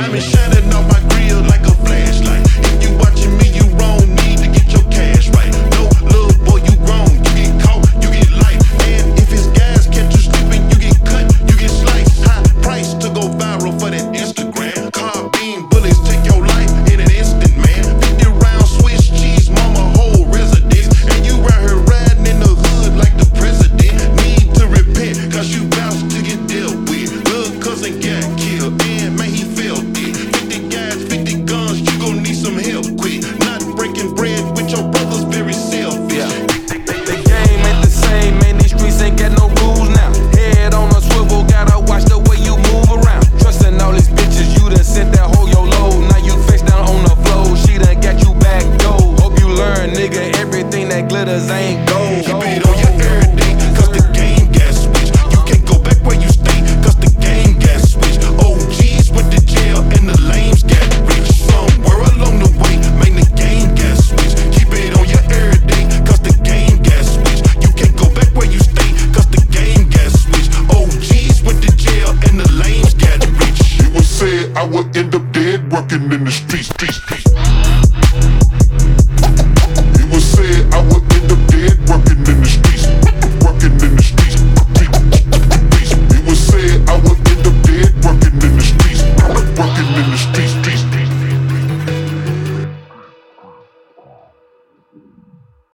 Diamond shining on my grill like a flashlight. If you watching me, you wrong, need to get your cash right. No, little boy, you wrong, you get caught, you get life. And if his guys catch you slipping, you get cut, you get sliced. High price to go viral for that Instagram. Carbine bullets take your life in an instant, man. 50 round Swiss cheese, mama whole residence. And you out here riding in the hood like the president. Need to repent, cause you vouched to get dealt with. Little cousin got killed, and man, he felt it. 50 guys, 50 guns, you gon' need some help quick. Not breaking bread with your brothers, very selfish. The game ain't the same, man, these streets ain't got no rules now. Head on a swivel, gotta watch the way you move around. Trusting all these bitches, you done sent that hoe your load. Now you face down on the floor, she done got you back gold. Hope you learn, nigga, everything that glitters ain't gold. Keep it on your everything, cause the game got switched. You can't go back where you stay, cause the game got switched. OGs went to jail and the lames got rich. Somewhere along the way, man, the game got switched. Keep it on your everything, cause the game got switched. You can't go back where you stay, cause the game got switched. OGs went to jail and the lames got rich. It was said I would end up dead working in the streets.